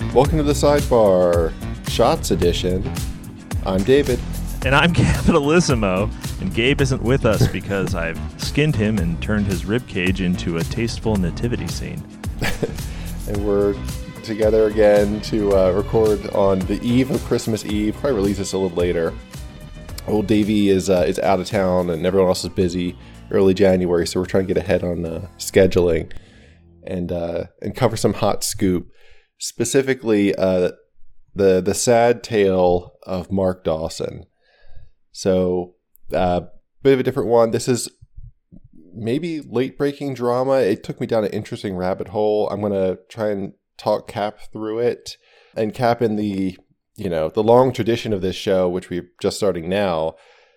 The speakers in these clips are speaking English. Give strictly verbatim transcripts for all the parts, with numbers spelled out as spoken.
Welcome to the Sidebar, Shots Edition. I'm David. And I'm Capitalisimo, and Gabe isn't with us because I've skinned him and turned his ribcage into a tasteful nativity scene. And we're together again to uh, record on the eve of Christmas Eve. Probably release this a little later. Old Davey is uh, is out of town, and everyone else is busy early January, so we're trying to get ahead on uh, scheduling and uh, and cover some hot scoop. Specifically, uh, the the sad tale of Mark Dawson. So, uh, bit of a different one. This is maybe late-breaking drama. It took me down an interesting rabbit hole. I'm going to try and talk Cap through it. And Cap, in the, you know, the long tradition of this show, which we're just starting now,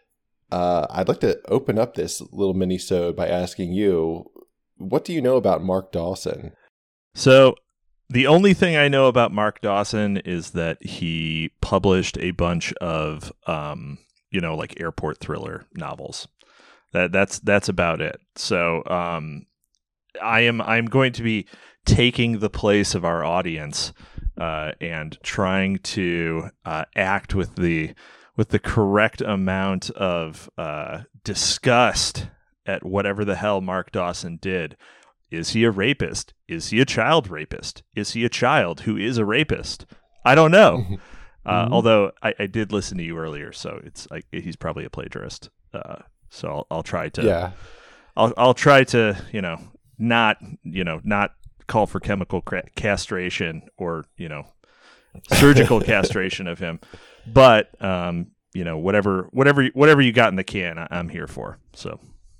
uh, I'd like to open up this little mini-sode by asking you, what do you know about Mark Dawson? So, the only thing I know about Mark Dawson is that he published a bunch of, um, you know, like airport thriller novels. That that's that's about it. So um, I am I'm going to be taking the place of our audience uh, and trying to uh, act with the with the correct amount of uh, disgust at whatever the hell Mark Dawson did. Is he a rapist? Is he a child rapist? Is he a child who is a rapist? I don't know. Uh, mm-hmm. Although I, I did listen to you earlier, so it's like he's probably a plagiarist. Uh, so I'll, I'll try to. Yeah. I'll I'll try to you know not you know not call for chemical cra- castration or you know surgical castration of him, but um you know whatever whatever whatever you got in the can, I, I'm here for. So.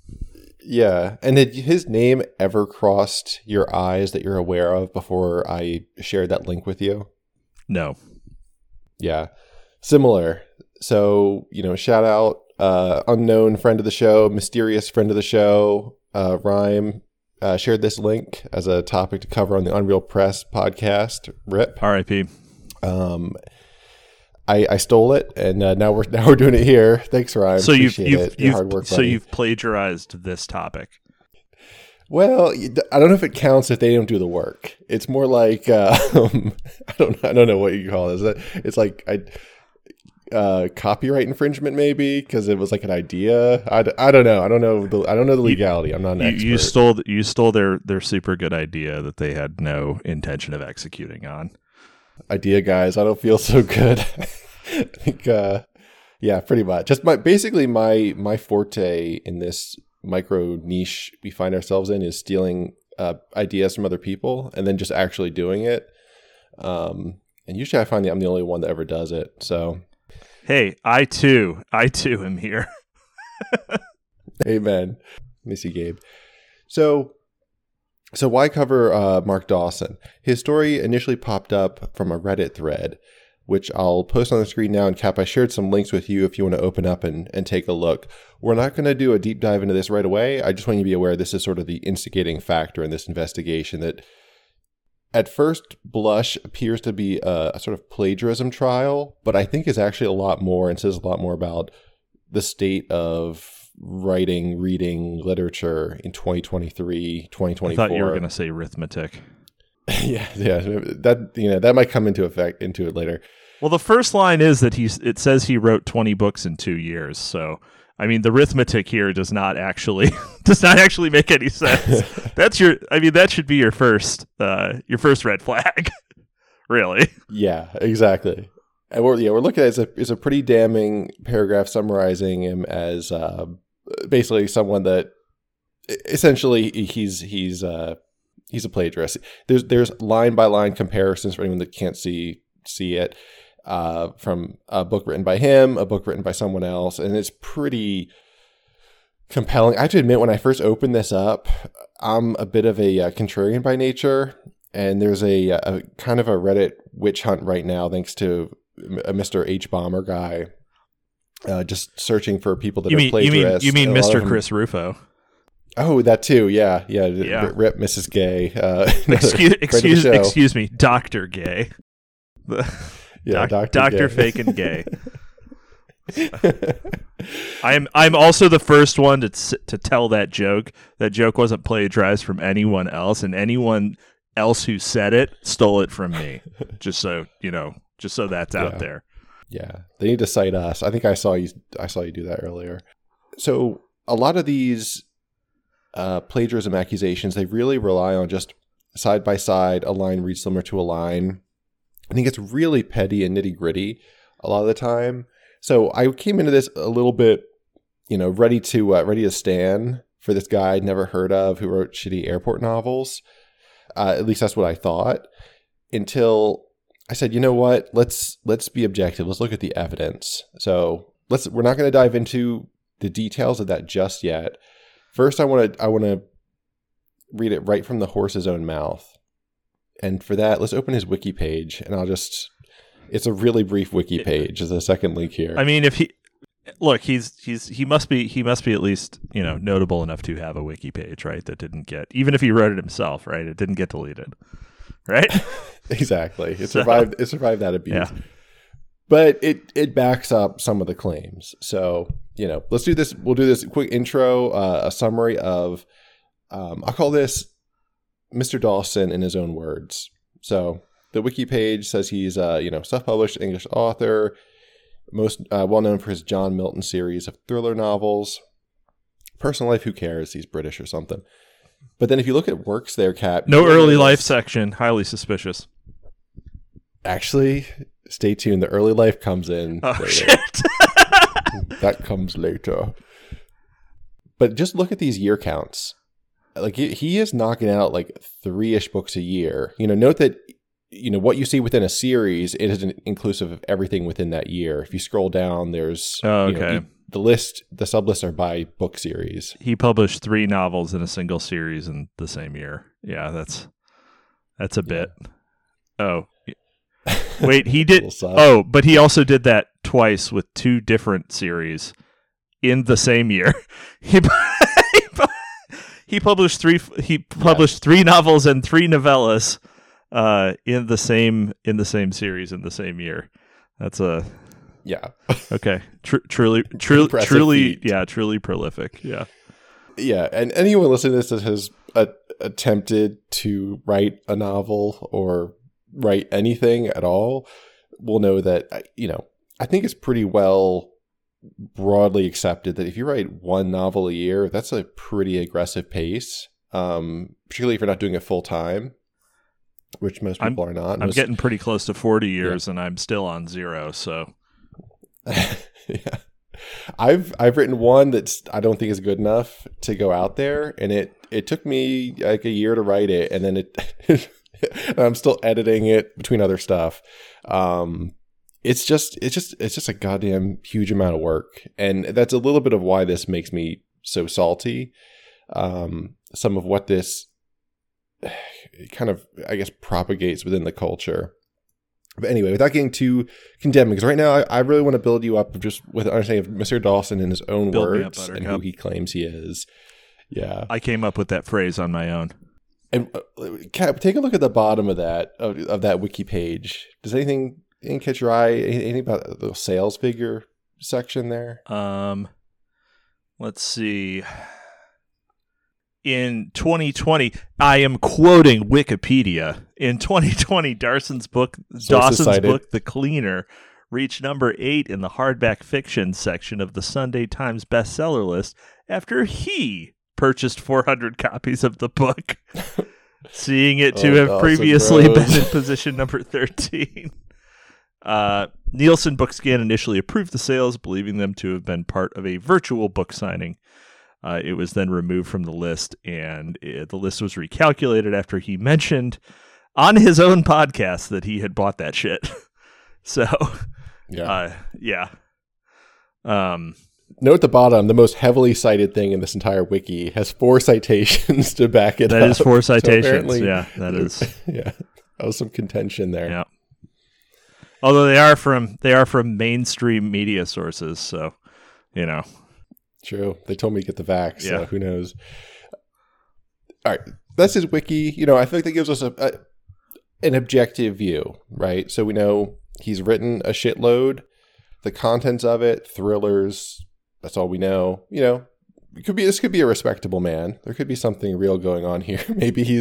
Yeah. And did his name ever crossed your eyes that you're aware of before I shared that link with you? No. Yeah. Similar. So, you know, shout out uh, unknown friend of the show, mysterious friend of the show, uh, Rhyme, uh, shared this link as a topic to cover on the Unreal Press podcast. Rip. R I P. Um, I, I stole it, and uh, now we're now we're doing it here. Thanks, Ryan. So you've you've, it. you've hard work, so buddy. you've plagiarized this topic. Well, I don't know if it counts if they don't do the work. It's more like uh, I don't I don't know what you call it. It's like I uh, copyright infringement, maybe, because it was like an idea. I, I don't know. I don't know. The, I don't know the legality. I'm not an you, expert. You stole you stole their their super good idea that they had no intention of executing on. Idea guys, I don't feel so good. I think, uh, yeah, pretty much. Just my basically my my forte in this micro niche we find ourselves in is stealing uh, ideas from other people and then just actually doing it. Um, and usually I find that I'm the only one that ever does it. So, hey, I too, I too am here. Amen. Let me see, Gabe. So. So why cover uh, Mark Dawson? His story initially popped up from a Reddit thread, which I'll post on the screen now. And Cap, I shared some links with you if you want to open up and, and take a look. We're not going to do a deep dive into this right away. I just want you to be aware this is sort of the instigating factor in this investigation that at first blush appears to be a, a sort of plagiarism trial, but I think is actually a lot more and says a lot more about the state of writing, reading, literature in twenty twenty-three, twenty twenty-four. I thought you were going to say arithmetic. yeah, yeah, that you know that might come into effect into it later. Well, the first line is that he's. It says he wrote twenty books in two years. So, I mean, the arithmetic here does not actually does not actually make any sense. That's your. I mean, that should be your first uh, your first red flag, really. Yeah, exactly. And we're yeah we're looking at it as a is a pretty damning paragraph summarizing him as uh, basically someone that essentially he's he's uh, he's a plagiarist. There's there's line by line comparisons for anyone that can't see see it uh, from a book written by him, a book written by someone else, and it's pretty compelling. I have to admit, when I first opened this up, I'm a bit of a uh, contrarian by nature, and there's a, a kind of a Reddit witch hunt right now, thanks to a Mister H Bomber guy, uh, just searching for people that you are mean, plagiarists. You mean, you mean Mister Them, Chris Rufo? Oh, that too. Yeah, yeah. yeah. R- rip Missus Gay. Uh, excuse, excuse, excuse me, Doctor Gay. yeah, Doc, Doctor Doctor Fakin Gay. I'm I'm also the first one to to tell that joke. That joke wasn't plagiarized from anyone else, and anyone else who said it stole it from me. Just so you know, just so that's out Yeah. there. Yeah, they need to cite us. I think I saw you. I saw you do that earlier. So a lot of these uh, plagiarism accusations, they really rely on just side by side, a line reads similar to a line. I think it's really petty and nitty gritty a lot of the time. So I came into this a little bit, you know, ready to uh, ready to stand for this guy I'd never heard of who wrote shitty airport novels. Uh, at least that's what I thought. Until I said, you know what? Let's let's be objective. Let's look at the evidence. So let's. We're not going to dive into the details of that just yet. First, I want to I want to read it right from the horse's own mouth. And for that, let's open his wiki page, and I'll just. It's a really brief wiki page. There's a second link here. I mean, if he look, he's he's he must be he must be at least, you know, notable enough to have a wiki page, right? That didn't get, even if he wrote it himself, right? It didn't get deleted, right? Exactly. It So- survived. It survived that abuse. Yeah. But it it backs up some of the claims. So you know, let's do this. We'll do this quick intro, uh, a summary of. Um, I'll call this Mister Dawson in his own words. So. The wiki page says he's a you know self-published English author, most uh, well known for his John Milton series of thriller novels. Personal life, who cares? He's British or something. But then if you look at works there, Kat. No you'll early notice- life section, highly suspicious. Actually, stay tuned. The early life comes in Oh later. shit! That comes later. But just look at these year counts. Like he, he is knocking out like three-ish books a year. You know, note that. You know, what you see within a series, it isn't inclusive of everything within that year. If you scroll down, there's Oh, you know, okay. e- the list, the sublists are by book series. He published three novels in a single series in the same year. Yeah, that's that's a bit. Oh, wait, he did. Little side. Oh, but he also did that twice with two different series in the same year. He he published three. He published three novels and three novellas. Uh, in the same in the same series in the same year. That's a Yeah. okay. Tr- truly, truly, Impressive truly, feat. yeah, truly prolific. Yeah. Yeah. And anyone listening to this that has uh, attempted to write a novel or write anything at all will know that, uh, you know, I think it's pretty well broadly accepted that if you write one novel a year, that's a pretty aggressive pace, um, particularly if you're not doing it full time. Which most I'm- people are not. I'm Most- getting pretty close to forty years and I'm still on zero. So yeah, I've I've written one that's I don't think is good enough to go out there, and it it took me like a year to write it, and then it and I'm still editing it between other stuff. Um, it's just it's just it's just a goddamn huge amount of work, and that's a little bit of why this makes me so salty. Um, some of what this kind of, I guess, propagates within the culture. But anyway, without getting too condemning, because right now I, I really want to build you up just with understanding of Mister Dawson in his own Build me up, words and Buttercup. who he claims he is. Yeah. I came up with that phrase on my own. And uh, Kat, take a look at the bottom of that of, of that wiki page. Does anything, anything catch your eye? Anything about the sales figure section there? Um, let's see. In twenty twenty, I am quoting Wikipedia. In twenty twenty, Dawson's book, Dawson's cited. book, The Cleaner, reached number eight in the hardback fiction section of the Sunday Times bestseller list after he purchased four hundred copies of the book, seeing it to Oh, have Dawson previously Bros. been in position number thirteen. Uh, Nielsen Bookscan initially approved the sales, believing them to have been part of a virtual book signing. Uh, it was then removed from the list, and it, the list was recalculated after he mentioned on his own podcast that he had bought that shit. So, Yeah. uh, yeah. Um, Note at the bottom, the most heavily cited thing in this entire wiki has four citations to back it that up. is four So citations. apparently- yeah, that is. Yeah. That was some contention there. Yeah. Although they are from they are from mainstream media sources, so you know. True. They told me to get the vax, so Yeah. who knows? All right. That's his wiki. You know, I feel like that gives us a, a an objective view, right? So we know he's written a shitload. The contents of it, thrillers, that's all we know. You know, it could be this could be a respectable man. There could be something real going on here. Maybe he's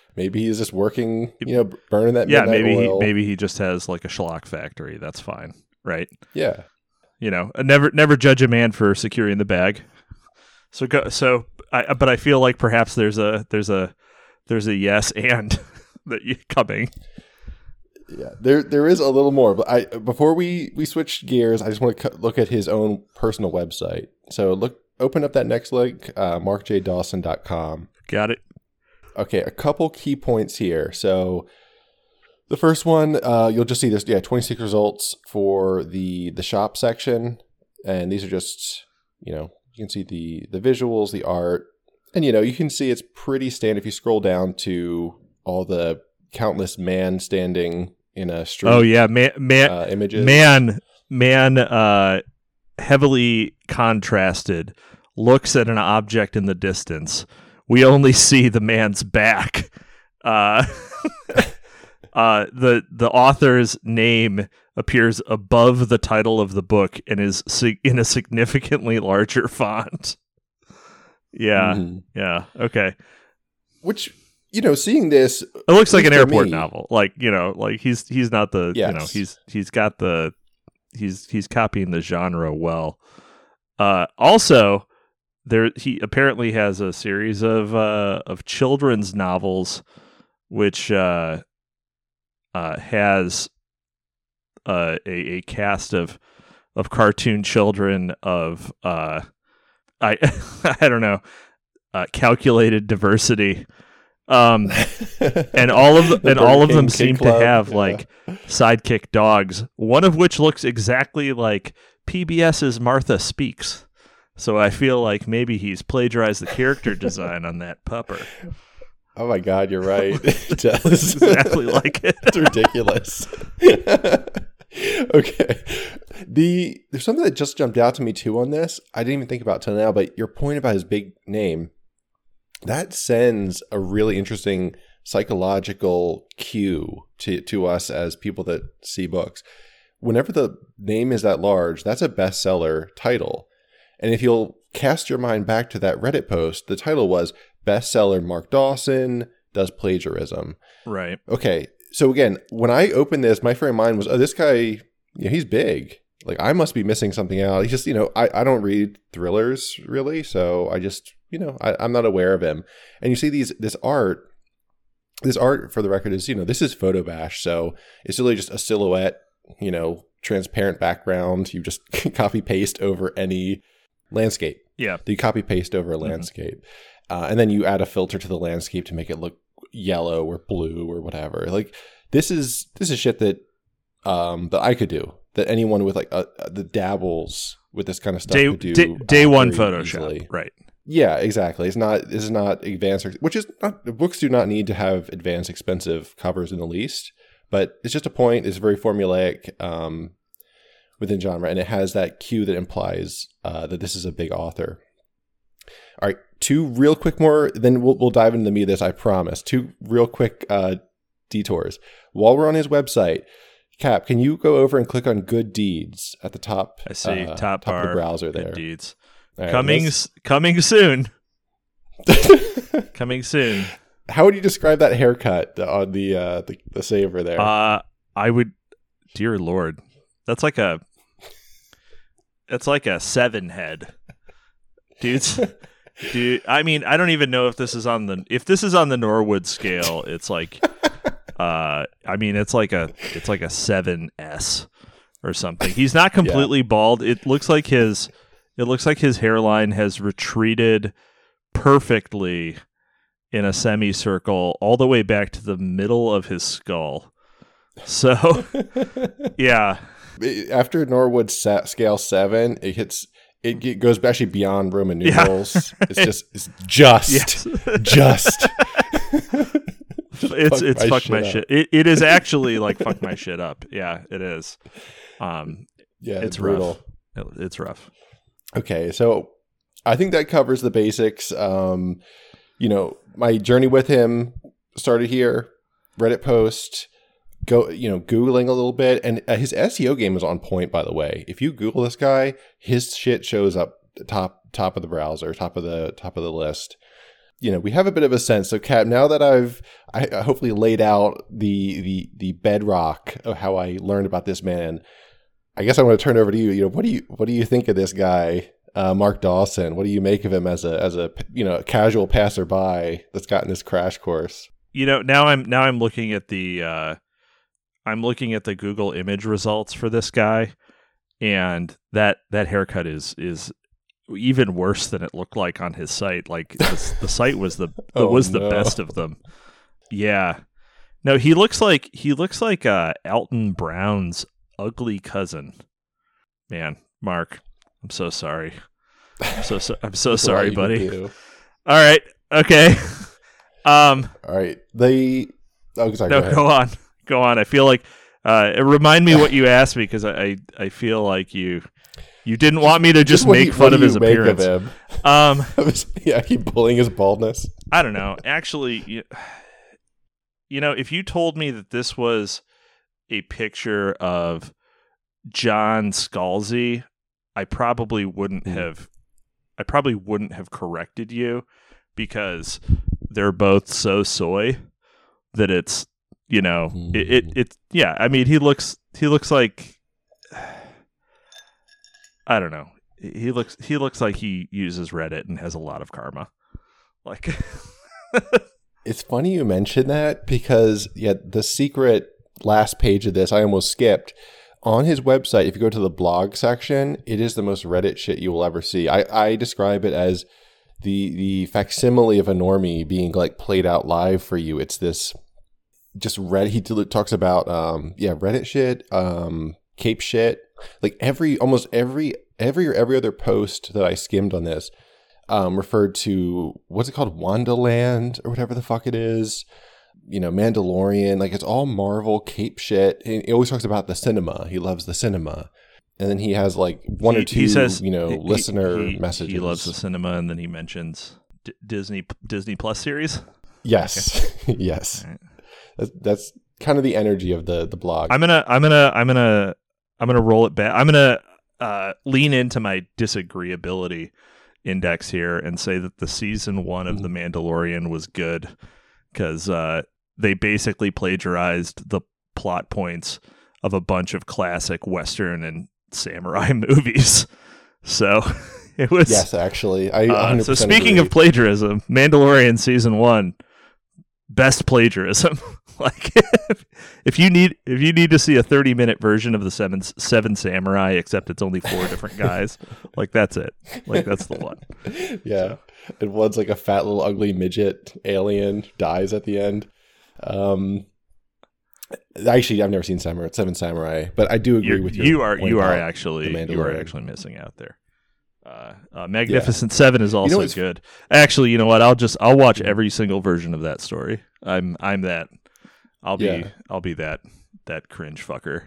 Maybe he's just working, you know, burning that yeah, midnight maybe oil. he maybe he just has like a shellac factory. That's fine, right? Yeah. You know, never never judge a man for securing the bag. So go. So, I, but I feel like perhaps there's a there's a there's a yes and that you coming. Yeah, there there is a little more, but I before we we switch gears, I just want to look at his own personal website. So look, open up that next link, uh, mark j dawson dot com. Got it. Okay, a couple key points here. So the first one, uh, you'll just see this, yeah, twenty-six results for the the shop section, and these are just, you know, you can see the the visuals, the art, and you know, you can see it's pretty standard. If you scroll down to all the countless man standing in a street. Oh yeah, man, man, uh, images. man, man, uh, heavily contrasted. Looks at an object in the distance. We only see the man's back. Uh, uh, the the author's name appears above the title of the book and is sig- in a significantly larger font. Yeah, Mm-hmm. yeah, okay. Which, you know, seeing this, it looks like an airport me, novel. Like, you know, like he's he's not the yes. you know he's he's got the he's he's copying the genre well. Uh, also. There, he apparently has a series of uh, of children's novels, which uh, uh, has uh, a, a cast of of cartoon children of uh, I I don't know uh, calculated diversity, um, and all of the, and all of them King seem Club, to have yeah. like sidekick dogs. One of which looks exactly like PBS's Martha Speaks. So I feel like maybe he's plagiarized the character design on that pupper. Oh my God, you're right. It does. Exactly like it. It's ridiculous. Okay. The there's something that just jumped out to me too on this. I didn't even think about till now, but your point about his big name, that sends a really interesting psychological cue to, to us as people that see books. Whenever the name is that large, that's a bestseller title. And if you'll cast your mind back to that Reddit post, the title was Bestseller Mark Dawson Does Plagiarism. Right. Okay. So again, when I opened this, my frame of mind was, oh, this guy, you know, he's big. Like, I must be missing something out. He's just, you know, I, I don't read thrillers really. So I just, you know, I, I'm not aware of him. And you see these, this art, this art for the record is, you know, this is Photo Bash. So it's really just a silhouette, you know, transparent background. You just copy paste over any landscape. Yeah. You copy paste over a landscape. Mm-hmm. Uh, and then you add a filter to the landscape to make it look yellow or blue or whatever. Like this is, this is shit that, um, that I could do, that anyone with like a, a, the dabbles with this kind of stuff day, could do. Day, day uh, one very Photoshop. easily. Right. Yeah, exactly. It's not, this is not advanced, which is not, books do not need to have advanced, expensive covers in the least, but it's just a point. It's very formulaic, um, within genre, and it has that cue that implies uh, that this is a big author. All right, two real quick more, then we'll we'll dive into the meat of this, I promise. Two real quick uh, detours. While we're on his website, Cap, can you go over and click on Good Deeds at the top? I see. Uh, top top bar. of the browser Good there. Deeds. Right, coming, let's... coming soon. Coming soon. How would you describe that haircut on the uh, the, the saver there? Uh, I would, dear Lord, that's like a, that's like a seven head, dudes. Dude, I mean, I don't even know if this is on the if this is on the Norwood scale. It's like, uh, I mean, it's like a it's like a seven S or something. He's not completely yeah. bald. It looks like his it looks like his hairline has retreated perfectly in a semicircle all the way back to the middle of his skull. So, yeah. After Norwood sa- scale seven, it hits. It, it goes actually beyond Roman numerals. Yeah. It's just, it's just, yes. just. it's fuck it's my fuck shit my shit. It it is actually like fuck my shit up. Yeah, it is. Um, yeah, it's brutal. rough. It's rough. Okay, so I think that covers the basics. Um, you know, my journey with him started here. Reddit post. Go, you know, Googling a little bit, and uh, his S E O game is on point, by the way. If you Google this guy, his shit shows up top top of the browser, top of the top of the list. You know, we have a bit of a sense. So, Kat, now that I've I I hopefully laid out the the the bedrock of how I learned about this man. I guess I want to turn it over to you. You know, what do you what do you think of this guy, uh, Mark Dawson? What do you make of him as a as a you know casual passerby that's gotten this crash course? You know, now I'm now I'm looking at the uh, I'm looking at the Google image results for this guy, and that that haircut is is even worse than it looked like on his site. Like the, the site was the Oh, was the no. best of them. Yeah, no, he looks like he looks like uh, Elton Brown's ugly cousin. Man, Mark, I'm so sorry. I'm so, so I'm so That's a lot sorry, you can buddy. do. All right, okay. Um, All right. They. Oh, sorry. no, go ahead. go on, go on. I feel like uh, remind me what you asked me because I, I I feel like you you didn't want me to just, what do make you- fun what of do his you make appearance. Of him? Um, yeah, I keep bullying his baldness. I don't know. Actually, you, you know, if you told me that this was a picture of John Scalzi, I probably wouldn't Mm. have. I probably wouldn't have corrected you because they're both so soy that it's you know Mm. it, it it yeah. I mean, he looks he looks like I don't know. He looks he looks like he uses Reddit and has a lot of karma. Like It's funny you mention that because yeah, the secret last page of this I almost skipped. On his website, if you go to the blog section, it is the most Reddit shit you will ever see. I, I describe it as the the facsimile of a normie being like played out live for you. It's this just Reddit. He t- talks about um yeah Reddit shit, um Cape shit. Like every almost every every or every other post that I skimmed on this um referred to what's it called Wandaland or whatever the fuck it is. You know, Mandalorian, like it's all Marvel Cape shit. And he always talks about the cinema. He loves the cinema. And then he has like one he, or two, he says, you know, he- listener he, messages. He loves the cinema, and then he mentions D- Disney Disney Plus series. Yes. yes. All right. That's, that's kind of the energy of the, the blog. I'm gonna I'm gonna I'm gonna I'm gonna roll it back. I'm gonna uh, lean into my disagreeability index here and say that the season one of The Mandalorian was good because uh, they basically plagiarized the plot points of a bunch of classic Western and samurai movies. So it was. Yes, actually. I Uh, so speaking agree. of plagiarism, Mandalorian season one, best plagiarism. Like if you need if you need to see a thirty minute version of the seven seven samurai, except it's only four different guys, like that's it. Like that's the one. Yeah. And one's like a fat little ugly midget alien dies at the end. Um, actually, I've never seen Samurai, Seven Samurai, but I do agree You're, with your you are point you are about actually The you are Mandalorian. actually missing out there. Uh, uh, Magnificent Seven is also what's- good. Actually, you know what? I'll just I'll watch every single version of that story. I'm I'm that. I'll be Yeah. I'll be that that cringe fucker.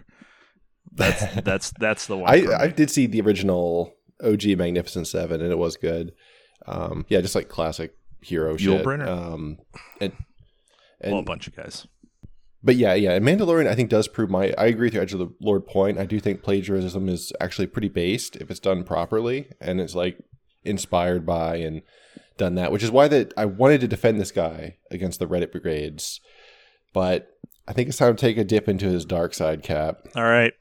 That's that's that's the one. I, for I me. did see the original O G Magnificent Seven, and it was good. Um, yeah, just like classic hero Yul shit. Brynner? Um, and, and well, a bunch of guys. But yeah, yeah, and Mandalorian I think does prove my. I agree with your Edge of the Lord point. I do think plagiarism is actually pretty based if it's done properly, and it's like inspired by and done that, which is why that I wanted to defend this guy against the Reddit brigades. But I think it's time to take a dip into his dark side, Cap. All right.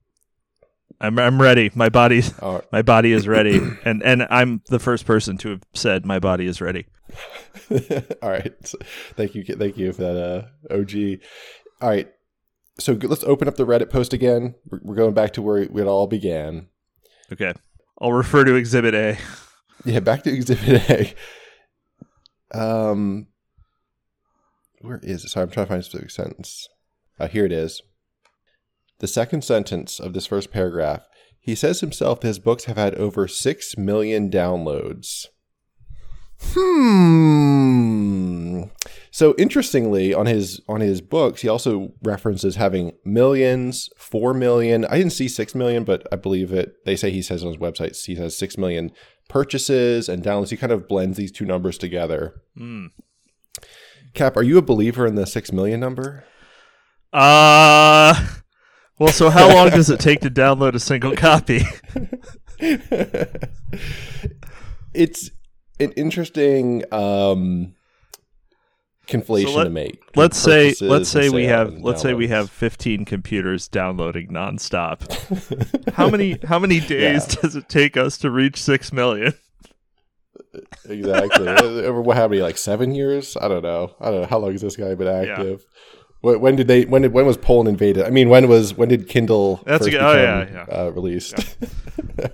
I'm I'm ready. My body Oh, my body is ready, and and I'm the first person to have said my body is ready. all right. So, thank you, thank you for that, uh, O G. All right. So g- let's open up the Reddit post again. We're, we're going back to where it all began. Okay, I'll refer to Exhibit A. Yeah, back to Exhibit A. Um, where is it? Sorry, I'm trying to find a specific sentence. Uh, here it is. The second sentence of this first paragraph. He says himself that his books have had over six million downloads. Hmm. So interestingly, on his on his books, he also references having millions, four million. I didn't see six million, but I believe it. They say he says on his website he has six million purchases and downloads. He kind of blends these two numbers together. Mm. Cap, are you a believer in the six million number? Uh well, so how long does it take to download a single copy? It's an interesting. Um, conflation so let, to make. Let's say let's and say we have and let's say we downloads. have fifteen computers downloading nonstop. how many how many days Yeah. does it take us to reach six million? Exactly. Over what? How many? Like seven years? I don't know. I don't know. How long has this guy been active? When, when did they? When did? When was Poland invaded? I mean, when was? When did Kindle That's first a good, oh become yeah, yeah. Uh, released? Yeah.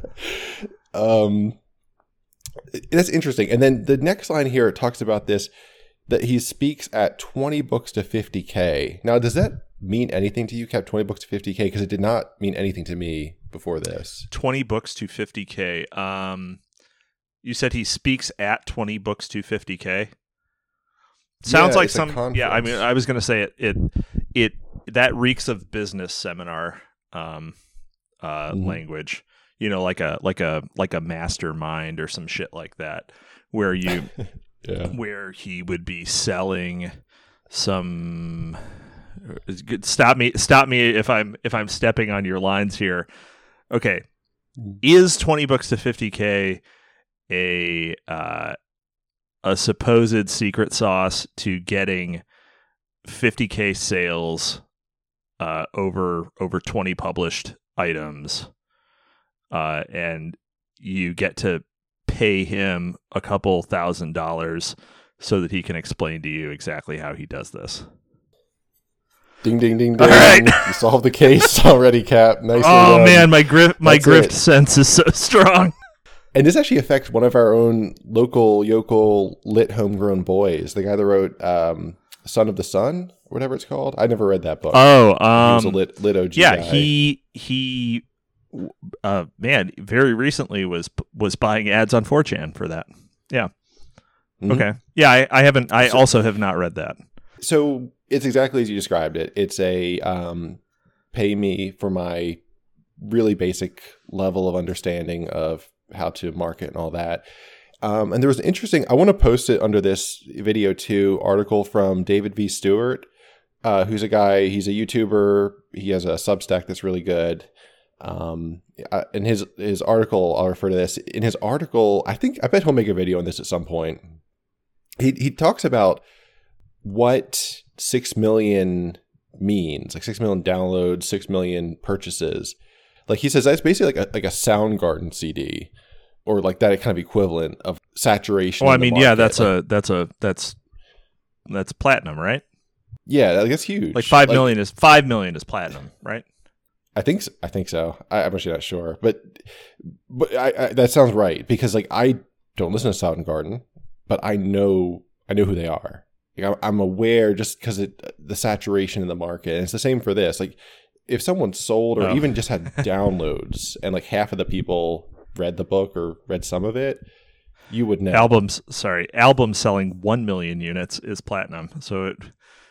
um, that's interesting. And then the next line here talks about this, that he speaks at twenty books to fifty K. Now, does that mean anything to you, Cap? twenty books to fifty K? Because it did not mean anything to me before this. twenty books to fifty K. Um, you said he speaks at twenty books to fifty K. Sounds Yeah, like it's a some. Yeah, I mean, conference. I was going to say it. It it that reeks of business seminar um, uh, Mhm. language. You know, like a like a like a mastermind or some shit like that, where you Yeah. where he would be selling some. Stop me! Stop me if I'm if I'm stepping on your lines here. Okay, is twenty books to fifty K a uh, a supposed secret sauce to getting fifty K sales uh, over over twenty published items, uh, and you get to pay him a couple thousand dollars so that he can explain to you exactly how he does this? Ding, ding, ding, ding. All right. You solved the case already, Cap. Nicely Oh done. man, my grift my That's grift it. sense is so strong. And this actually affects one of our own local, yokel, lit homegrown boys. The guy that wrote um, Son of the Sun, or whatever it's called. I never read that book. Oh, he was a um, lit, lit O G yeah, guy. he he, uh, man, very recently was was buying ads on four chan for that. Yeah. Mhm. Okay. Yeah, I, I haven't. I So- also have not read that. So it's exactly as you described it. It's a um, pay me for my really basic level of understanding of how to market and all that. Um, and there was an interesting, I want to post it under this video too, article from David V. Stewart, uh, who's a guy, he's a YouTuber. He has a Substack that's really good. Um, uh, in his, his article, I'll refer to this. In his article, I think, I bet he'll make a video on this at some point. He, he talks about what six million means, like six million downloads, six million purchases. Like he says, that's basically like a, like a Soundgarden C D, or like that kind of equivalent of saturation. Well, I in the mean, yeah, market. that's Like, a that's a that's that's platinum, right? yeah, like, that's huge. Like five million is five million is platinum, right? I think so, I think so. I, I'm actually not sure, but but I, I, that sounds right, because like I don't listen to Soundgarden, but I know I know who they are. Like, I'm, I'm aware just because it the saturation in the market, and it's the same for this. Like if someone sold or Oh. even just had downloads, and like half of the people read the book or read some of it, you would know. Albums, sorry, albums selling one million units is platinum. So it.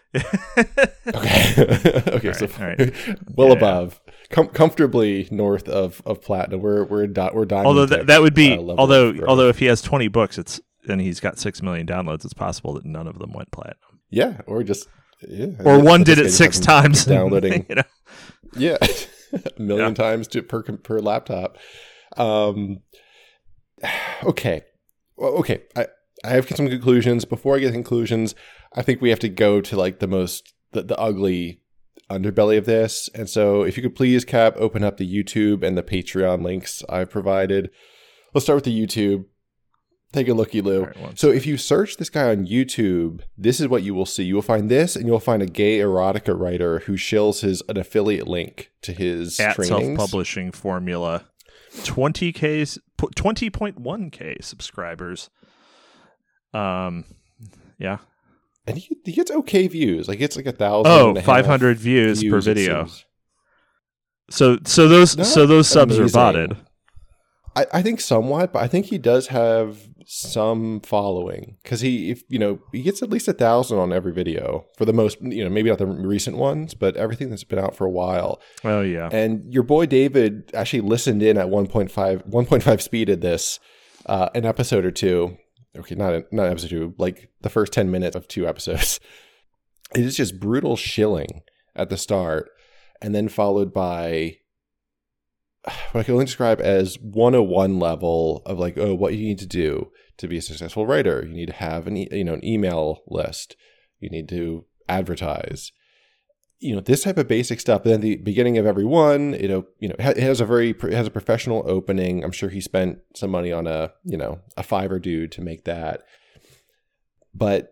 Okay, okay, All so right, all right. well Yeah, above, Com- comfortably north of, of platinum. We're we're di- we're diamond. Although that, that would be uh, level although of growth. although if he has twenty books, it's and he's got six million downloads, it's possible that none of them went platinum, yeah, or just yeah, or yeah, one but did this it guy just six hasn't times. been downloading. You know? Yeah, a million Yeah. times to, per per laptop. Um, okay, well, okay. I I have some conclusions. Before I get to conclusions, I think we have to go to like the most the, the ugly underbelly of this. And so, if you could please, Cap, open up the YouTube and the Patreon links I've provided. Let's start with the YouTube. Take a looky, Lou. All right, one So if you search this guy on YouTube, this is what you will see. You will find this, and you'll find a gay erotica writer who shills his an affiliate link to his At trainings. self-publishing formula, twenty k, twenty point one k subscribers. Um, yeah. And he, he gets okay views. Like it's like a thousand. Oh, and a half five hundred views, per views, it video. seems. So so those Not so those subs amazing. are botted. I, I think somewhat, but I think he does have some following, because he, if you know, he gets at least a thousand on every video for the most. You know, maybe not the recent ones, but everything that's been out for a while. Oh yeah. And your boy David actually listened in at one point five, one point five speed at this, uh, an episode or two. Okay, not a, not episode two, like the first ten minutes of two episodes. It is just brutal shilling at the start, and then followed by what I can only describe as one oh one level of like, oh, what you need to do to be a successful writer. You need to have an e- you know an email list. You need to advertise. You know, this type of basic stuff. But then the beginning of every one, you know, you know, it has a very it has a professional opening. I'm sure he spent some money on a you know a Fiverr dude to make that. But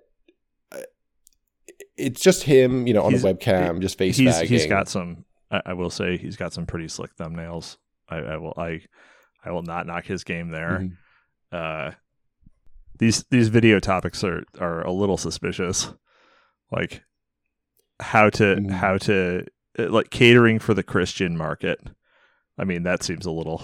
it's just him, you know, on he's, the webcam, just face he's, bagging. He's got some. I, I will say he's got some pretty slick thumbnails. I, I will. I. I will not knock his game there. Mm-hmm. Uh, these these video topics are are a little suspicious, like how to mm-hmm. how to like catering for the Christian market. I mean, that seems a little.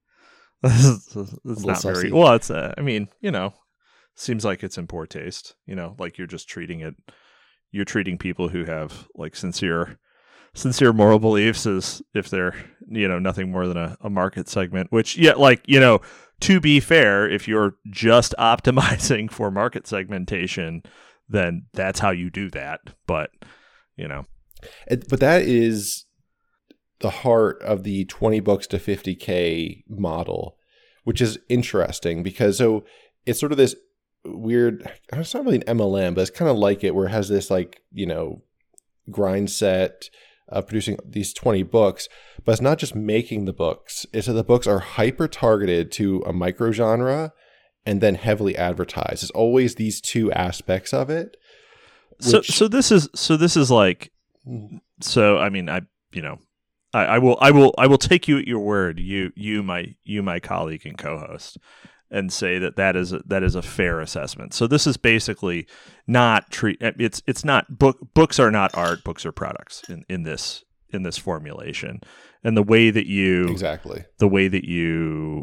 it's a not sussy. very well. It's. Uh, I mean, you know, seems like it's in poor taste. You know, like you're just treating it. You're treating people who have like sincere, sincere moral beliefs as if they're, you know, nothing more than a, a market segment, which, yeah, like, you know, to be fair, if you're just optimizing for market segmentation, then that's how you do that. But, you know, it, but that is the heart of the twenty books to fifty K model, which is interesting because so it's sort of this weird, it's not really an M L M, but it's kind of like it, where it has this like, you know, grind set of producing these twenty books, but it's not just making the books. It's that the books are hyper targeted to a micro genre and then heavily advertised. It's always these two aspects of it. Which... So, so this is, so this is like, so, I mean, I, you know, I, I will, I will, I will take you at your word, you, you, my, you, my colleague and co-host, and say that that is a, that is a fair assessment. So this is basically not treat. It's it's not book books are not art. Books are products in, in this in this formulation. And the way that you exactly the way that you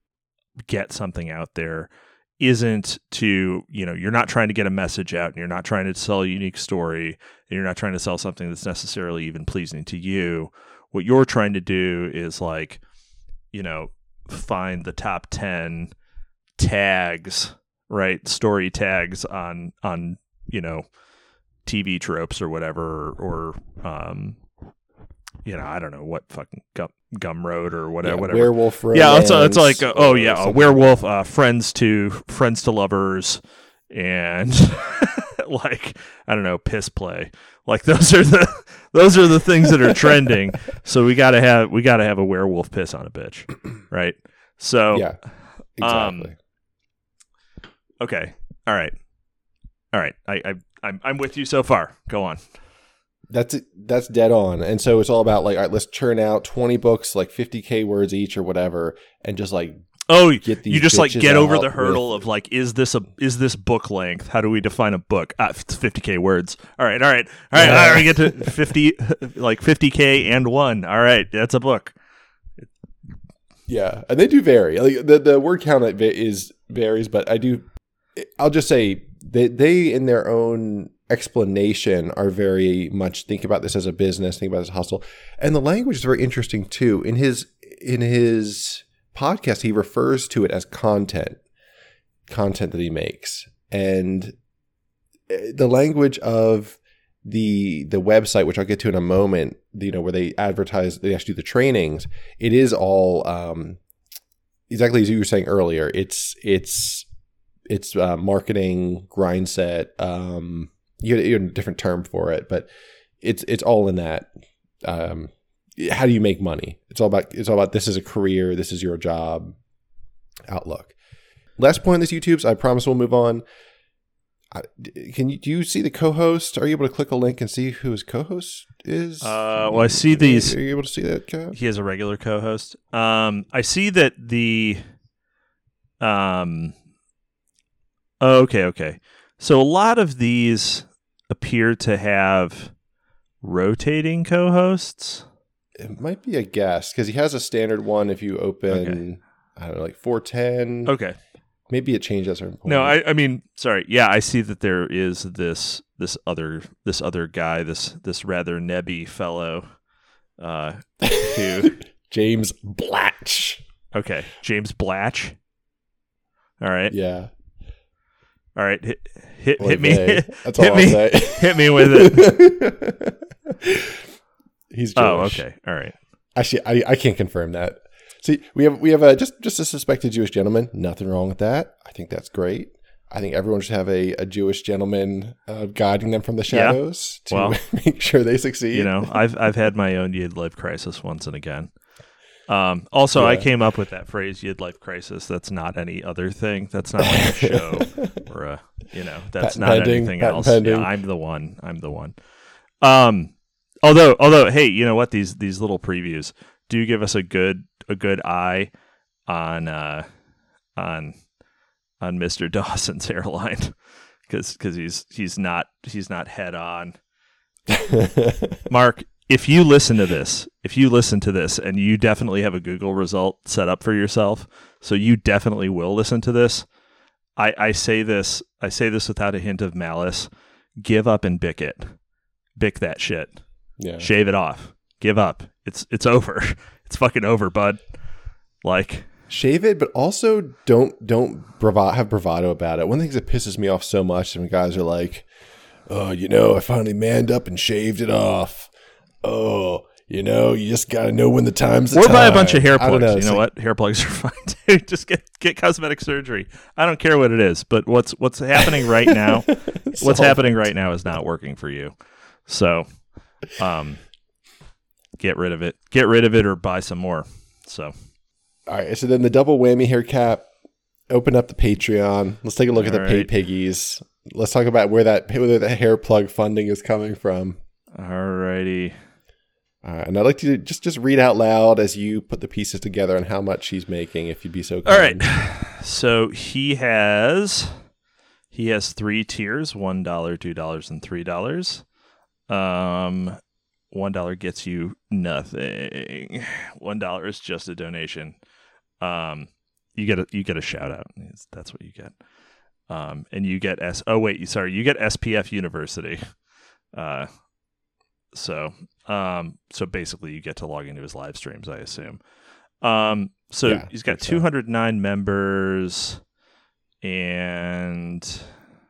get something out there isn't to, you know, you're not trying to get a message out, and you're not trying to sell a unique story, and you're not trying to sell something that's necessarily even pleasing to you. What you're trying to do is like, you know, find the top ten tags, right? Story tags on, on, you know, T V tropes or whatever, or, um, you know, I don't know what fucking Gum, Gumroad or whatever, yeah, whatever. Werewolf romance. Yeah. It's, it's like, uh, oh yeah, a werewolf, uh, friends to, friends to lovers, and like, I don't know, piss play. Like those are the, those are the things that are trending. So we gotta have, we gotta have a werewolf piss on a bitch. Right. So, yeah, exactly. Um, Okay. All right. All right. I, I I'm I'm with you so far. Go on. That's it. That's dead on. And so it's all about like, all right, let's churn out twenty books, like fifty K words each or whatever, and just like oh, get these you just like get over the hurdle with... of like, is this a is this book length? How do we define a book? Ah, fifty K words. All right. All right. All right. Yeah. All right. We get to fifty, like fifty K and one. All right. That's a book. Yeah, and they do vary. Like the the word count is varies, but I do. I'll just say they, they in their own explanation are very much think about this as a business, think about it as a hustle. And the language is very interesting too. In his in his podcast, he refers to it as content, content that he makes. And the language of the the website, which I'll get to in a moment, you know, where they advertise, they actually do the trainings, it is all um, exactly as you were saying earlier. It's it's It's uh, marketing, grind set. Um, you had, you had a different term for it, but it's it's all in that. Um, how do you make money? It's all about it's all about this is a career, this is your job outlook. Last point on this YouTube's. I promise we'll move on. I, can you do you see the co-host? Are you able to click a link and see who his co-host is? Uh, well, I see these. Are you able to see that? Co-host? He has a regular co-host. Um, I see that the um. Oh, okay, okay. So a lot of these appear to have rotating co-hosts. It might be a guest because he has a standard one. If you open, okay. I don't know, like four ten. Okay. Maybe it changed at a certain point. No, I, I mean, sorry. Yeah, I see that there is this this other this other guy, this this rather nebby fellow, uh, who James Blatch. Okay, James Blatch. All right. Yeah. All right, hit hit, hit me. That's all hit I'll me. say. Hit me with it. He's Jewish. Oh, okay. All right. Actually, I, I can't confirm that. See, we have we have a just just a suspected Jewish gentleman. Nothing wrong with that. I think that's great. I think everyone should have a, a Jewish gentleman uh, guiding them from the shadows yeah. to well, make sure they succeed. You know, I've I've had my own Yid Life crisis once and again. Um, also, yeah. I came up with that phrase "Yid Life crisis." That's not any other thing. That's not like a show or a you know. That's patent not pending, anything else. Pending. Yeah, I'm the one. I'm the one. Um, although although hey, you know what? These these little previews do give us a good a good eye on uh on. on Mister Dawson's hairline because because he's he's not he's not head on. Mark, if you listen to this, if you listen to this and you definitely have a Google result set up for yourself, so you definitely will listen to this. I, I say this I say this without a hint of malice. Give up and bick it. Bick that shit. Yeah. Shave it off. Give up. It's it's over. It's fucking over, bud. Like shave it, but also don't don't brava- have bravado about it. One of the things that pisses me off so much is when guys are like, "Oh, you know, I finally manned up and shaved it off. Oh, you know, you just gotta know when the time's the or time." buy a bunch of hair plugs. Know, you know like, what? Hair plugs are fine too. Just get get cosmetic surgery. I don't care what it is, but what's what's happening right now? what's happening right now is not working for you. So, um, get rid of it. Get rid of it, or buy some more. So. All right, so then the double whammy hair cap, open up the Patreon. Let's take a look All at the right. Pay Piggies. Let's talk about where that where the hair plug funding is coming from. All righty. All right, and I'd like you to just, just read out loud as you put the pieces together on how much he's making, if you'd be so kind. All right. So he has he has three tiers: one dollar, two dollars, and three dollars. Um, one dollar gets you nothing. One dollar is just a donation. Um, you get a you get a shout out. That's what you get. Um, and you get S. Oh wait, you sorry, you get S P F University. Uh, so um, so basically, you get to log into his live streams, I assume. Um, so yeah, he's got two hundred nine so. members, and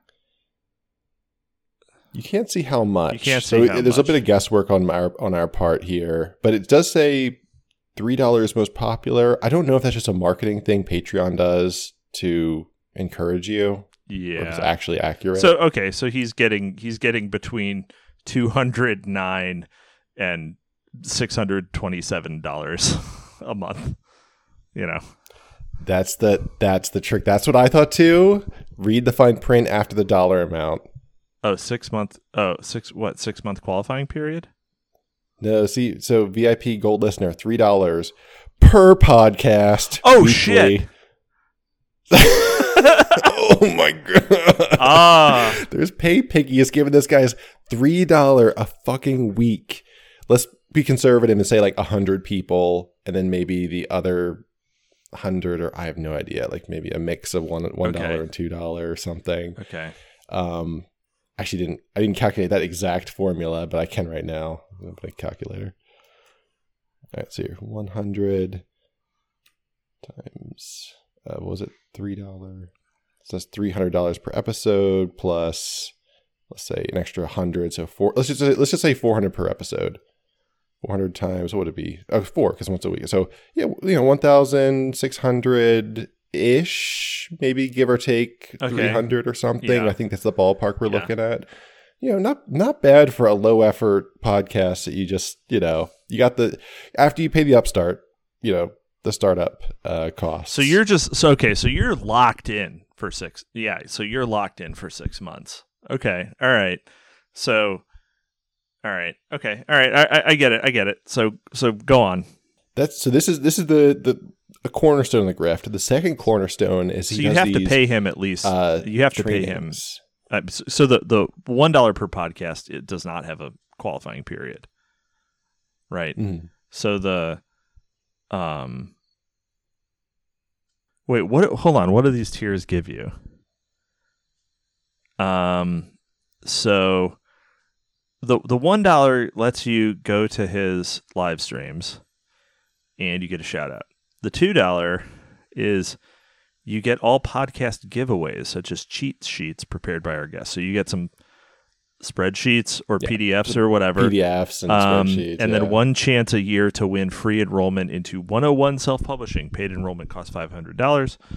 you can't see how much. You can't see so how there's much. a bit of guesswork on our on our part here, but it does say three dollars most popular. I don't know if that's just a marketing thing Patreon does to encourage you. Yeah, or if it's actually accurate. So okay, so he's getting he's getting between two hundred nine and six hundred twenty seven dollars a month. You know, that's the that's the trick. That's what I thought too. Read the fine print after the dollar amount. Oh, six month. Oh, six what? Six month qualifying period. No, see, so V I P Gold listener, three dollars per podcast. Oh, weekly. shit. Oh, my God. Ah. There's Pay Piggy is giving this guy's three dollars a fucking week. Let's be conservative and say like one hundred people, and then maybe the other one hundred, or I have no idea, like maybe a mix of one, one dollar okay. and two dollars or something. Okay. Um, actually didn't, I didn't calculate that exact formula, but I can right now. I'm put a calculator. All right, so here, one hundred times, uh, what was it, three dollars? So that's three hundred dollars per episode plus, let's say, an extra one hundred. So four, let's just, let's just say four hundred per episode. four hundred times, what would it be? Oh, four, because once a week. So, yeah, you know, one thousand six hundred-ish, maybe give or take okay. three hundred or something. Yeah. I think that's the ballpark we're yeah. looking at. You know, not not bad for a low effort podcast that you just, you know, you got the, after you pay the upstart, you know, the startup uh, costs. So you're just, so okay, so you're locked in for six, yeah, so you're locked in for six months. Okay, all right. So, all right, okay, all right, I, I, I get it, I get it. So, so go on. That's, so this is, this is the, the, a cornerstone of the grift. The second cornerstone is he so you does have these, to pay him at least, uh, you have to trainings. pay him. Uh, so the, the one dollar per podcast, it does not have a qualifying period, right? Mm. So the, um, wait, what? Hold on, what do these tiers give you? Um, so the the one dollar lets you go to his live streams, and you get a shout out. The two dollar is you get all podcast giveaways, such as cheat sheets prepared by our guests. So you get some spreadsheets or yeah, P D Fs or whatever. P D Fs and um, spreadsheets. And yeah. then one chance a year to win free enrollment into one oh one Self-Publishing. Paid enrollment costs five hundred dollars.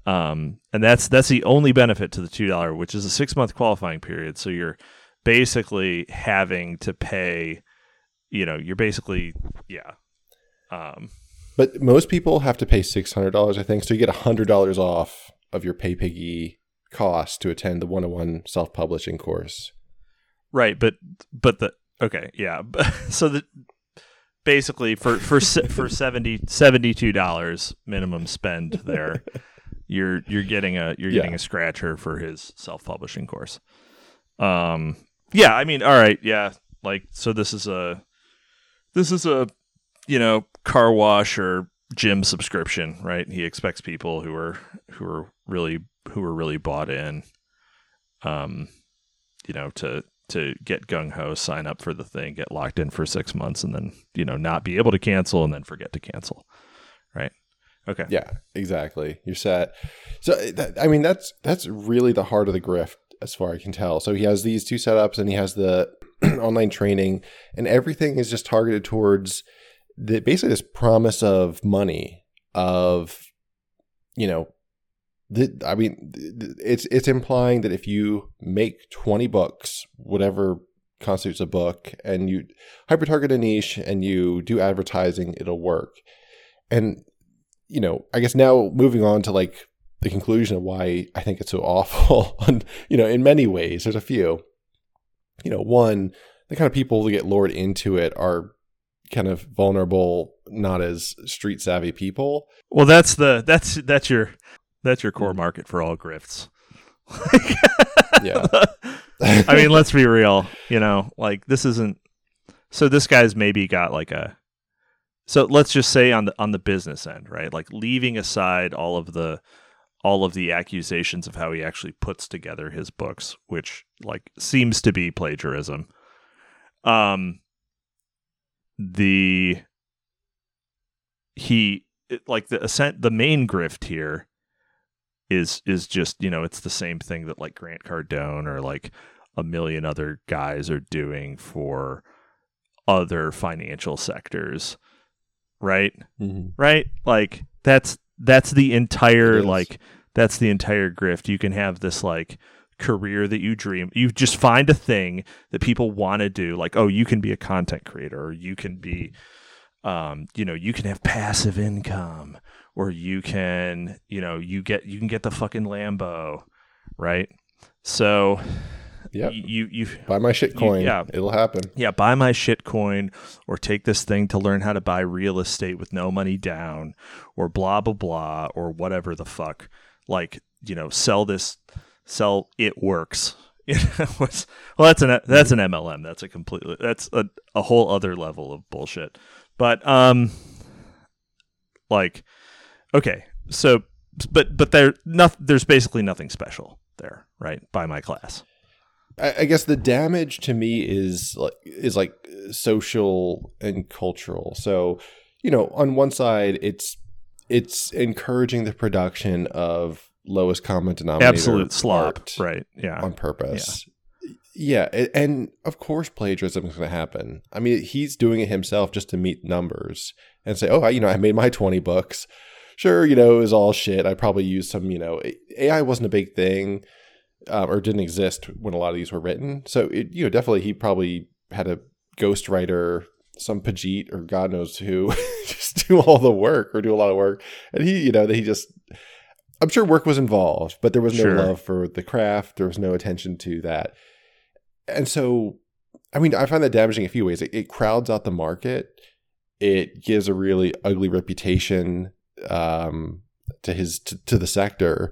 Um, and that's that's the only benefit to the two dollars, which is a six month qualifying period. So you're basically having to pay, you know, you're basically, yeah. Um, but most people have to pay six hundred dollars, I think. So you get one hundred dollars off of your PayPiggy cost to attend the one oh one self-publishing course. Right. But, but the, okay. Yeah. So the, basically for, for, for seventy, seventy-two dollars minimum spend there, you're, you're getting a, you're getting yeah. a scratcher for his self-publishing course. Um, yeah, I mean, all right. Yeah. Like, so this is a, this is a, you know, car wash or gym subscription, right? He expects people who are, who are really, who are really bought in, um, you know, to, to get gung-ho, sign up for the thing, get locked in for six months and then, you know, not be able to cancel and then forget to cancel. Right. Okay. Yeah, exactly. You're set. So, that, I mean, that's, that's really the heart of the grift as far as I can tell. So he has these two setups and he has the online training and everything is just targeted towards the basically this promise of money of, you know, the, I mean, it's, it's implying that if you make twenty books, whatever constitutes a book, and you hyper target a niche and you do advertising, it'll work. And, you know, I guess now moving on to like the conclusion of why I think it's so awful on, you know, in many ways, there's a few, you know, one, the kind of people who get lured into it are kind of vulnerable, not as street savvy people. Well, that's the, that's, that's your, that's your core market for all grifts. Yeah. I mean, let's be real, you know, like this isn't, so this guy's maybe got like a, so let's just say on the, on the business end, right? Like leaving aside all of the, all of the accusations of how he actually puts together his books, which like seems to be plagiarism. Um, the, he, like the ascent, the main grift here is, is just, you know, it's the same thing that like Grant Cardone or like a million other guys are doing for other financial sectors. Right. Mm-hmm. Right. Like that's, that's the entire, like, that's the entire grift. You can have this like career that you dream. You just find a thing that people want to do. Like, oh, you can be a content creator, or you can be, um, you know, you can have passive income, or you can, you know, you get, you can get the fucking Lambo. Right. So yeah, you, you buy my shit coin. You, yeah. It'll happen. Yeah. Buy my shit coin, or take this thing to learn how to buy real estate with no money down, or blah, blah, blah, or whatever the fuck. Like, you know, sell this, sell it works. You know, well, that's an, that's an M L M. That's a completely, that's a, a whole other level of bullshit. But, um, like, okay. So, but, but there, not, there's basically nothing special there, right? Buy my class. I guess the damage to me is like is like social and cultural. So, you know, on one side, it's it's encouraging the production of lowest common denominator, absolute slop, right? Yeah, on purpose. Yeah, yeah, and of course, plagiarism is going to happen. I mean, he's doing it himself just to meet numbers and say, "Oh, I, you know, I made my twenty books. Sure, you know, it was all shit. I probably used some, you know, A I wasn't a big thing." Um, or didn't exist when a lot of these were written. So, it, you know, definitely he probably had a ghostwriter, some Pajit or God knows who, just do all the work or do a lot of work. And he, you know, that he just, I'm sure work was involved, but there was no sure. love for the craft. There was no attention to that. And so, I mean, I find that damaging in a few ways. It, it crowds out the market. It gives a really ugly reputation um, to his, to, to the sector.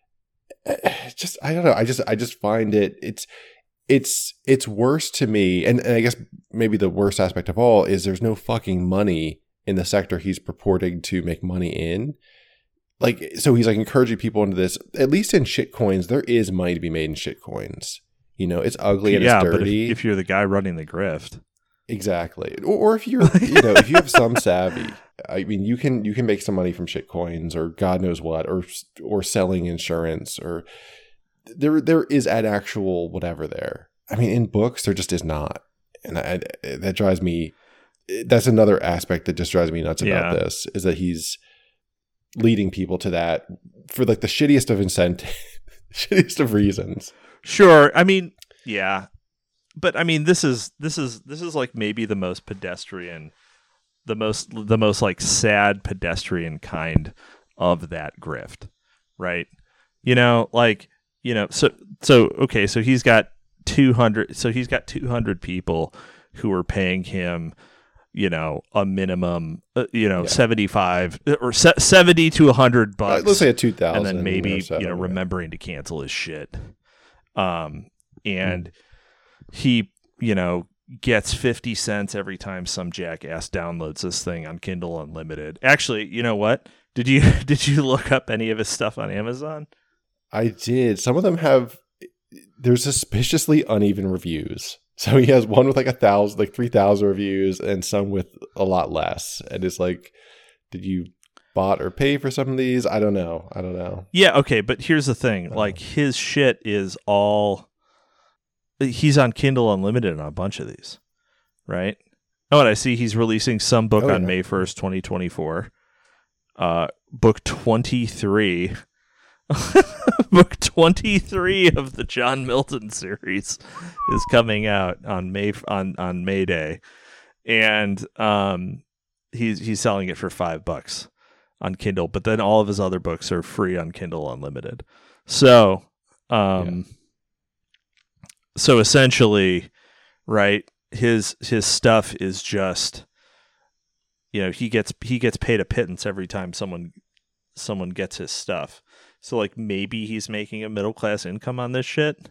Just I don't know. I just I just find it it's it's it's worse to me, and, and I guess maybe the worst aspect of all is there's no fucking money in the sector he's purporting to make money in. Like, so he's like encouraging people into this. At least in shit coins, there is money to be made in shit coins. You know, it's ugly and yeah, it's dirty. But if, if you're the guy running the grift, exactly, or, or if you're you know if you have some savvy. I mean, you can you can make some money from shit coins or God knows what, or or selling insurance, or there there is an actual whatever there. I mean, in books, there just is not, and I, that drives me. That's another aspect that just drives me nuts about yeah. this is that he's leading people to that for like the shittiest of incentive, shittiest of reasons. Sure. I mean, yeah. But I mean, this is this is this is like maybe the most pedestrian, the most the most like sad pedestrian kind of that grift, right? You know, like, you know, so so okay, so he's got two hundred so he's got two hundred people who are paying him, you know, a minimum, uh, you know, yeah. seventy-five or se- seventy to one hundred bucks. Uh, let's say a two thousand, and then maybe so, you know, yeah. remembering to cancel his shit. Um, and mm. he, you know, gets fifty cents every time some jackass downloads this thing on Kindle Unlimited. Actually, you know what? Did you did you look up any of his stuff on Amazon? I did. Some of them have, there's suspiciously uneven reviews. So he has one with like a thousand, like three thousand reviews, and some with a lot less. And it's like, did you bought or pay for some of these? I don't know. I don't know. Yeah. Okay. But here's the thing: like his shit is all. He's on Kindle Unlimited on a bunch of these, right? Oh, and I see he's releasing some book oh, on yeah. May first, twenty twenty-four. Uh, book twenty-three. Book twenty-three of the John Milton series is coming out on May on, on May Day, and um, he's he's selling it for five bucks on Kindle. But then all of his other books are free on Kindle Unlimited. So, um, yeah. so essentially, right, his his stuff is just, you know, he gets he gets paid a pittance every time someone someone gets his stuff. So, like, maybe he's making a middle-class income on this shit,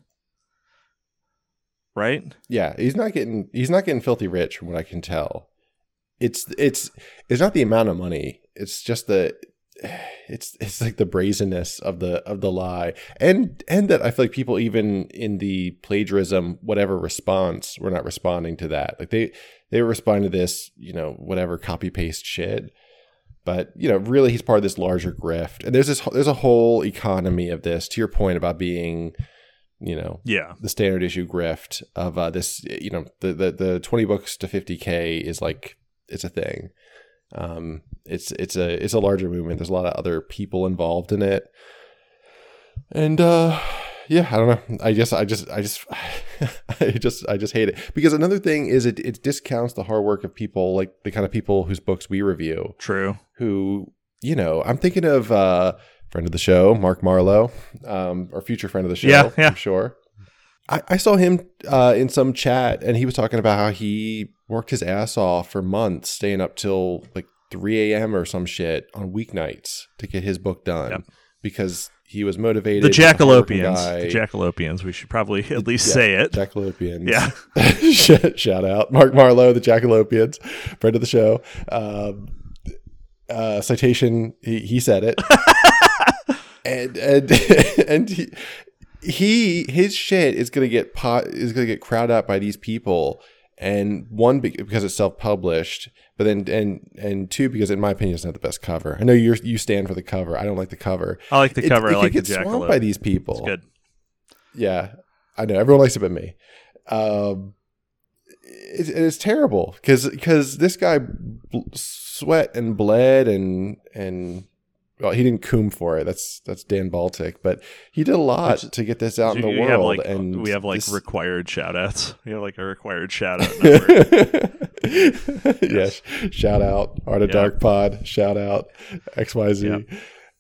right? Yeah, he's not getting he's not getting filthy rich, from what I can tell. It's it's it's not the amount of money. It's just the it's it's like the brazenness of the of the lie, and and that I feel like people even in the plagiarism whatever response were not responding to that. Like they they were responding to this, you know, whatever copy paste shit. But, you know, really he's part of this larger grift. And there's this there's a whole economy of this, to your point about being, you know, yeah, the standard issue grift of uh, this, you know, the, the, the twenty books to fifty K is like, it's a thing. Um, it's it's a it's a larger movement. There's a lot of other people involved in it. And uh, yeah, I don't know. I guess I just I just I just I just hate it, because another thing is it it discounts the hard work of people like the kind of people whose books we review. True. Who, you know, I'm thinking of uh, friend of the show, Mark Marlowe, um, our future friend of the show. Yeah, yeah. I'm sure. I, I saw him uh, in some chat, and he was talking about how he worked his ass off for months, staying up till like three a.m. or some shit on weeknights to get his book done. Yep. Because he was motivated. The Jackalopians. The Jackalopians. We should probably at least yeah, say it. Jackalopians. Yeah. Shout out. Mark Marlowe, the Jackalopians, friend of the show. Um, uh, citation, he, he said it. and and and he, he his shit is gonna get pot is gonna get crowded out by these people. And one, because it's self-published, but then and and two, because in my opinion, it's not the best cover. I know you you stand for the cover. I don't like the cover. I like the cover. It, it I like get the jackalope. Swamped by these people. It's good. Yeah, I know everyone likes it but me. Um, it, it's terrible because because this guy sweat and bled and and. Well, he didn't coom for it. That's that's Dan Baltic, but he did a lot Which, to get this out in the world. Have like, and we have like this... required shout outs. We have like a required shout out number. Yes. Yeah. Shout out Art of yeah. Dark Pod. Shout out X Y Z. Yeah.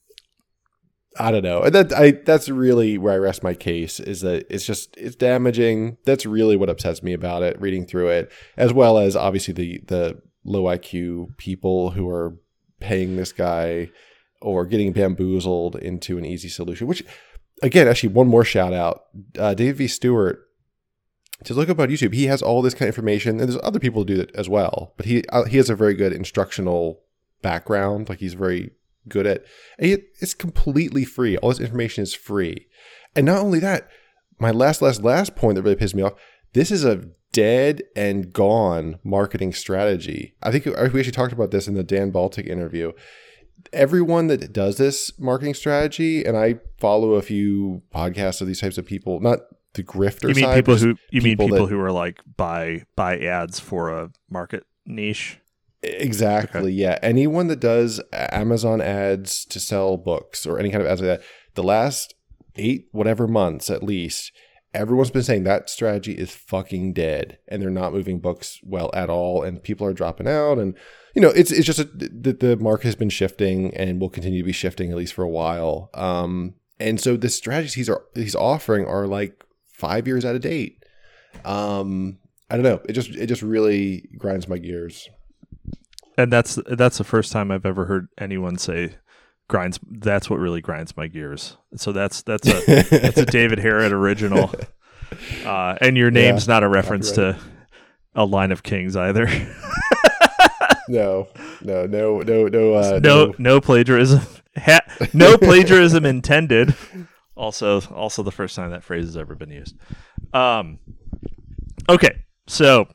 I don't know. And that I that's really where I rest my case, is that it's just it's damaging. That's really what upsets me about it, reading through it, as well as obviously the the low I Q people who are paying this guy or getting bamboozled into an easy solution, which, again, actually, one more shout out. Uh, Dave V. Stewart, just look up on YouTube. He has all this kind of information, and there's other people who do it as well, but he uh, he has a very good instructional background. Like, he's very good at, and he, it's completely free. All this information is free. And not only that, my last, last, last point that really pissed me off, this is a dead and gone marketing strategy. I think we actually talked about this in the Dan Baltic interview. Everyone that does this marketing strategy, and I follow a few podcasts of these types of people, not the grifter you mean side. People who, you people mean people that, who are like buy buy ads for a market niche? Exactly. Okay. Yeah. Anyone that does Amazon ads to sell books or any kind of ads like that, the last eight whatever months at least, everyone's been saying that strategy is fucking dead, and they're not moving books well at all, and people are dropping out, and you know it's it's just a, the the market has been shifting and will continue to be shifting at least for a while. Um, and so the strategies he's are he's offering are like five years out of date. Um, I don't know. It just it just really grinds my gears. And that's that's the first time I've ever heard anyone say grinds. That's what really grinds my gears. So that's that's a that's a David Harrod original. Uh, and your name's yeah, not a reference to A Line of Kings either. no, no, no, no, no, uh, no, no, no plagiarism. Ha- no plagiarism intended. Also, also the first time that phrase has ever been used. Um. Okay, so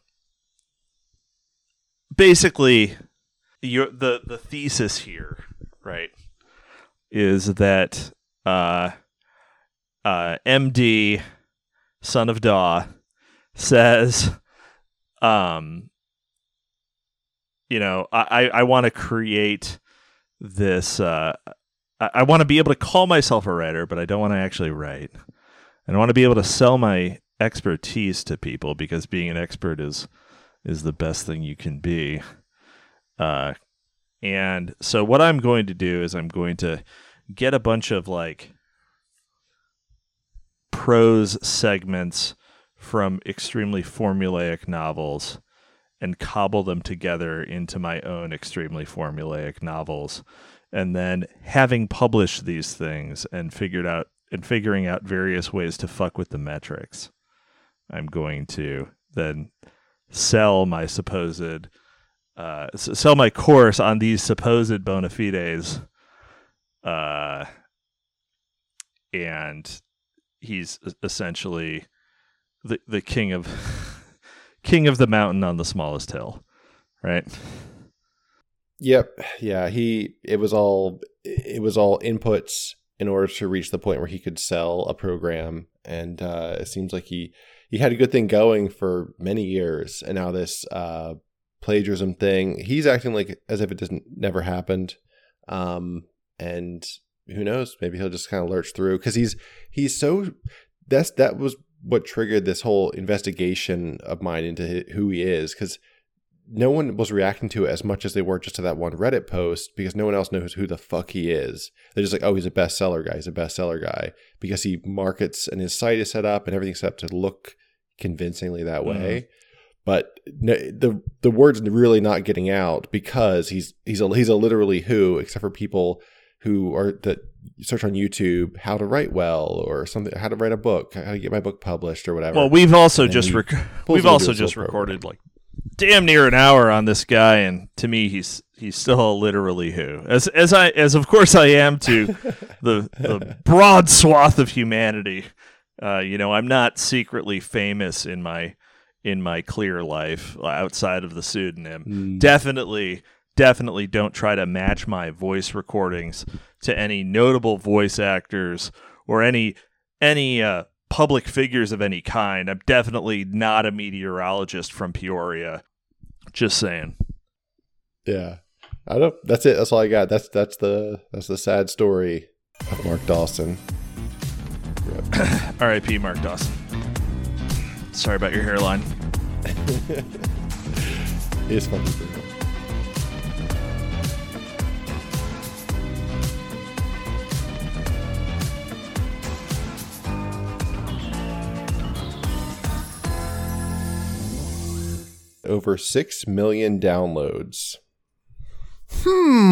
basically. Your, the the thesis here, right, is that uh, uh, M D, son of Daw, says, um, you know, I, I want to create this, uh, I, I want to be able to call myself a writer, but I don't want to actually write. And I want to be able to sell my expertise to people because being an expert is is the best thing you can be. Uh, and so what I'm going to do is I'm going to get a bunch of like prose segments from extremely formulaic novels and cobble them together into my own extremely formulaic novels. And then having published these things and figured out and figuring out various ways to fuck with the metrics, I'm going to then sell my supposed Uh, sell my course on these supposed bona fides, uh, and he's essentially the the king of king of the mountain on the smallest hill, right? Yep. Yeah. He. It was all. It was all inputs in order to reach the point where he could sell a program, and uh, it seems like he he had a good thing going for many years, and now this. Uh, plagiarism thing, he's acting like as if it doesn't never happened, um and who knows, maybe he'll just kind of lurch through because he's he's so that's that was what triggered this whole investigation of mine into who he is, because no one was reacting to it as much as they were just to that one Reddit post, because no one else knows who the fuck he is. They're just like, oh, he's a bestseller guy he's a bestseller guy because he markets and his site is set up and everything's set up to look convincingly that way. Mm. But the the word's really not getting out because he's he's a he's a literally who, except for people who are that search on YouTube how to write well or something, how to write a book, how to get my book published or whatever. Well, we've also just rec- we've also just recorded like damn near an hour on this guy, and to me, he's he's still a literally who, as as I as of course I am to the the broad swath of humanity. Uh, you know, I'm not secretly famous in my. in my clear life outside of the pseudonym. Mm. Definitely, definitely don't try to match my voice recordings to any notable voice actors or any any uh, public figures of any kind. I'm definitely not a meteorologist from Peoria. Just saying. Yeah. I don't that's it. That's all I got. That's that's the that's the sad story of Mark Dawson. Yep. R I P Mark Dawson. Sorry about your hairline. It's fucking brutal. Over six million downloads. Hmm.